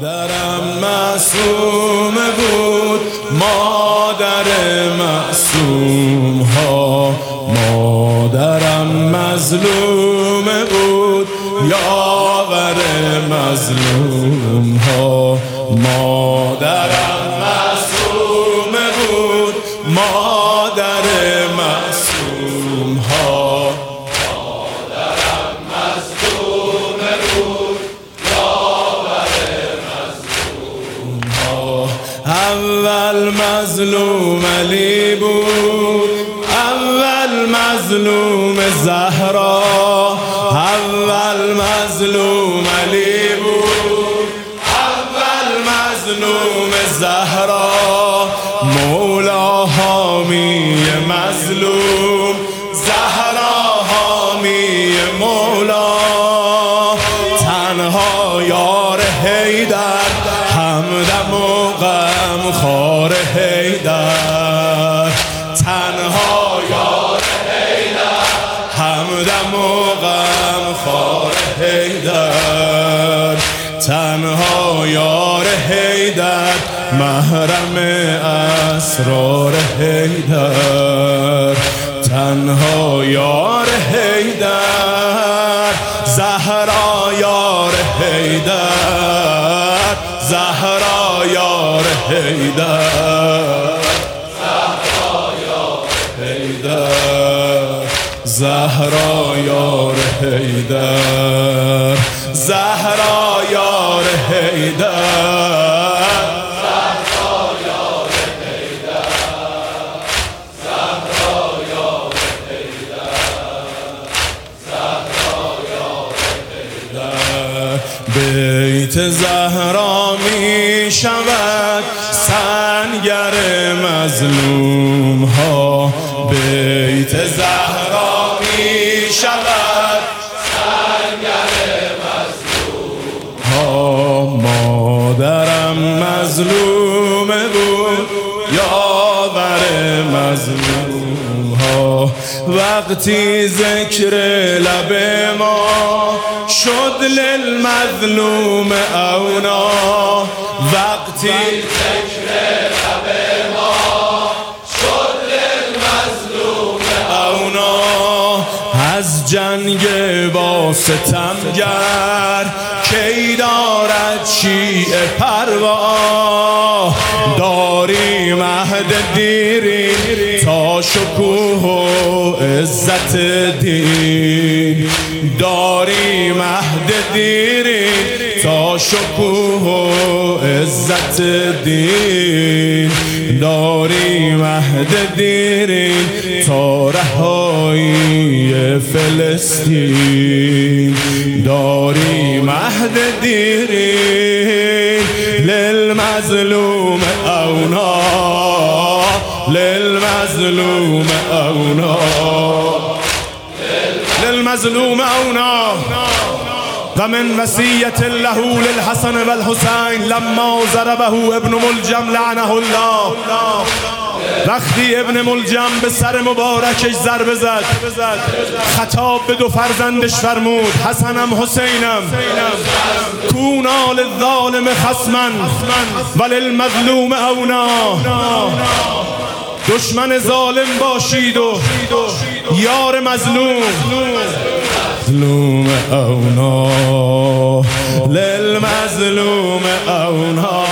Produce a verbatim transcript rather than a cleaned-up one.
مادرم معصوم بود، مادر معصوم ها. مادرم مظلوم بود، یاور مظلوم ها. مادرم معصوم بود، مادر معصوم ها. مادرم مظلوم بود، یاور مظلوم ها. اول مظلوم علی بود، اول مظلوم زهرا. اول مظلوم علی بود، اول مظلوم زهرا. مولا حامی مظلوم، زهرا حامی مولا. تنها یار حیدر، همدم و غم خوار حیدر. تنها یار حیدر، همدم و غم خوار حیدر. تنها یار حیدر، محرم اسرار حیدر. تنها یار حیدر، زهرا یار حیدر. زهرا یار حیدر، زهرا یار حیدر. زهرا یار حیدر، زهرا یار حیدر. بیت زهرا می شود سنگر مظلوم ها. بیت زهرا می شود سنگر مظلوم ها. مادرم مظلوم بود، یاور مظلوم ها. وقتی ذکر لب ما شد للمظلوم اونا. وقتی ذکر لب ما شد للمظلوم اونا. از جنگ با ستمگر کی دارد شیعه پروا. داری مهد دیرین تا شکوه و عزت دین. داری مهد دیرین تا شکوه و عزت دین. داری مهد دیرین تا رهایی فلسطین. داری مهد دیرین للمظلوم اونا، للمظلوم اونا، للمظلوم اونا. ومن وصیة له للحسن والحسین لما ضربه ابن ملجم لعنه الله. وقتی ابن ملجم به سر مبارکش ضربه زد، خطاب به دو فرزندش فرمود حسنم حسینم، کونا للظالم خصما وللمظلوم اونا. دشمن ظالم باشید و یار مظلوم. مظلوم اونا، للمظلوم اونا.